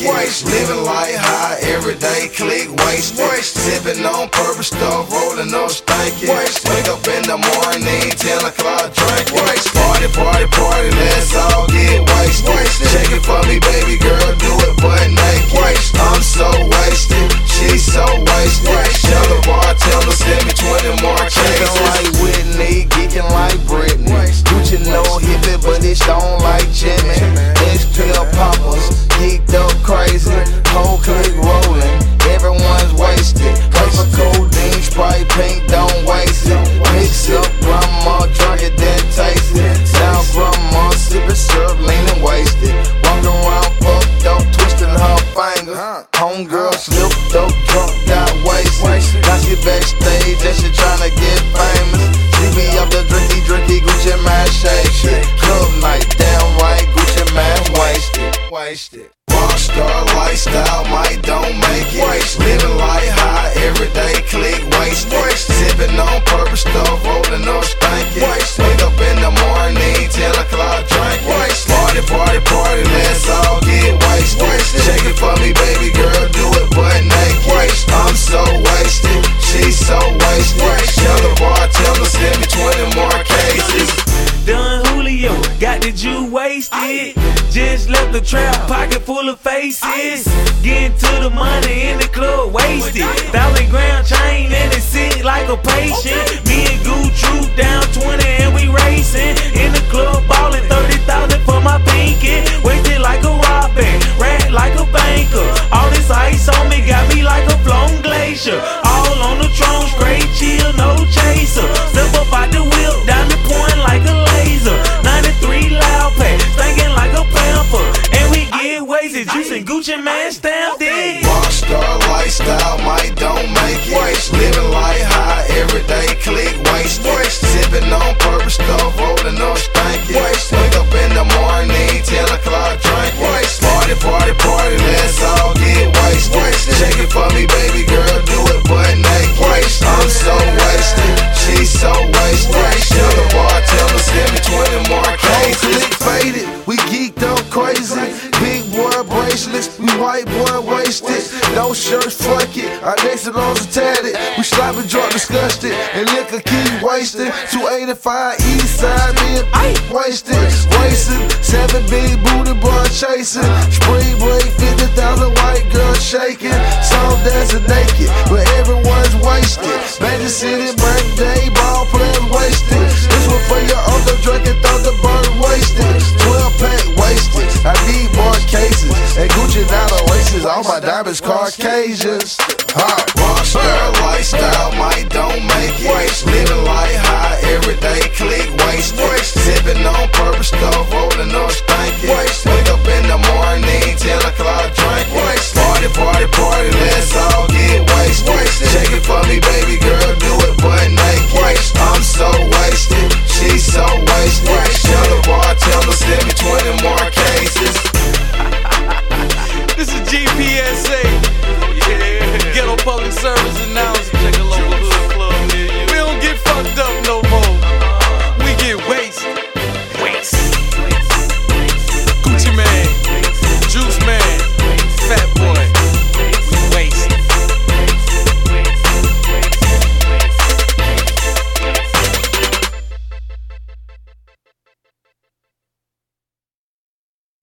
Living life high, everyday click wasted. Sipping on purple stuff, rolling up stanky. Wake up in the morning, 10 o'clock drinking. Party, party, party, let's all get wasted. Shake it for me, baby girl, do it butt naked. I'm so wasted, she's so wasted. Tell the bartender, send me 20 more cases. Geeking like Whitney, geeking like Britney. Gucci no hippie, but it stone like Jimmy. XPL poppers, geeked up crazy. Whole clique rolling, everyone's wasted. Paper codeine, Sprite pink, don't waste it. Mix up grandma, drunk it, then taste it. Now grandma sipping syrup, leaning wasted. Walking around fucked up, twisting her fingers. Homegirl slipped up, drunk, got wasted. Now she backstage and she tryna get famous. She be up the drinky, Gucci man shake. Club night, damn right, Gucci man wasted. Rockstar lifestyle, might don't make it. Living life high, everyday click wasted. Sipping on purple stuff, rolling up stanky. Wake up in the morning, 10 o'clock drinking. Party, party, party, let's all get wasted. Shake it for me, baby girl, do it butt naked. I'm so wasted, she's so wasted. Tell the bartender, send me 20 more cases. Done Julio, got the Jew wasted. Just left the trap, pocket full of faces. Getting to the money in the club, wasted. 1,000-gram chain and it sit like a patient. Me and Goo troop down 20 and we racing. In the club ballin' 30,000 for my pinky. Wasted like a rock band, rat like a banker. All this ice on me got me like a flown glacier. All on the throne, straight chill, no chaser. Step up out the whip, diamond point like a laser. 93 loud pack, stinking like a pamper. And we get wasted, juicing Gucci man stamped it. Rockstar lifestyle, might don't make it. Living life high, everyday click wasted. Sipping on purple stuff, rolling up stanky. Wake up in the morning, 10 o'clock drinking. Party, party, party, let's all get wasted. Shake it for me, baby girl, do it butt naked. I'm so wasted, she's so wasted. Tell the bartender, send me 20 more cases. Faded, we geeked up crazy. Big boy bracelets, we white boy wasted. No shirts, fuck it. Our next are tatted. We sloppy drunk, disgusted, and liquor keep wasting. 285 east side, being wasted. Racing, 7 big booty boy chasing. Spring break, 50,000 white girls shaking. Some dancing naked, but everyone's wasted. Magic City birthday, ball players wasted. This one for your uncle drinking Thunderbird wasted. 12-pack wasted. I need more cases. And Gucci not a racist. All my diamonds Caucasians. Hot.